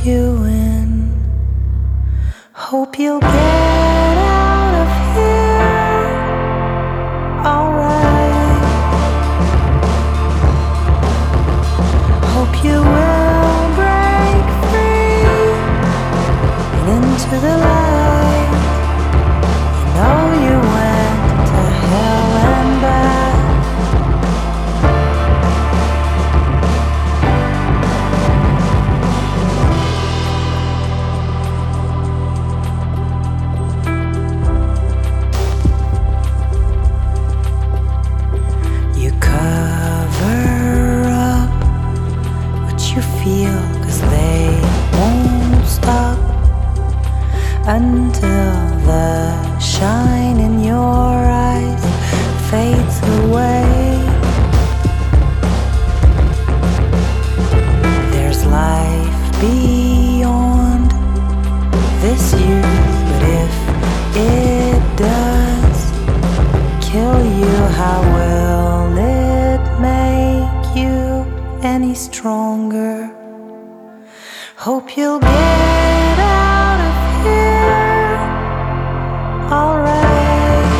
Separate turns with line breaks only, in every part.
you in. Hope you'll get out of here alright. Hope you will break free and into the light. You know you went to hell and back. Feel, 'cause they won't stop until the shine in your eyes fades away. There's life beyond this youth, but if it does kill you, how will it make you any stronger? Hope you'll get out of here alright.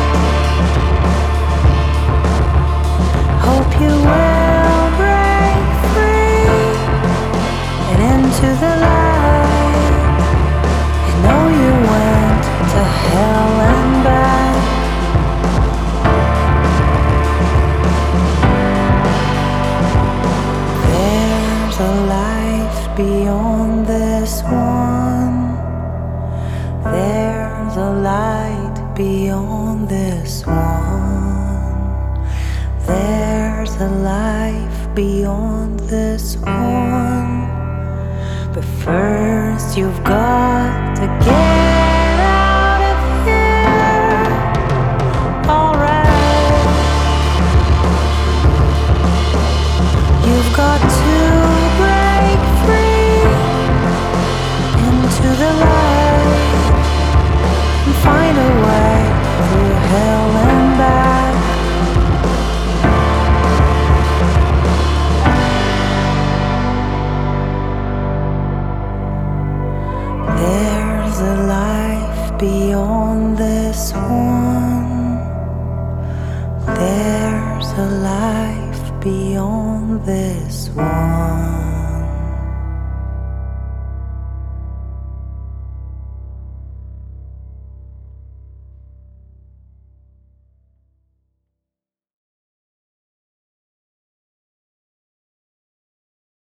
Hope you will break free and into the light. You know you went to hell and back. There's a life beyond this one. There's a light beyond this one. There's a life beyond this one. But first you've got to get out of here alright. You've got to break free into the light and find a way through hell and back. There's a life beyond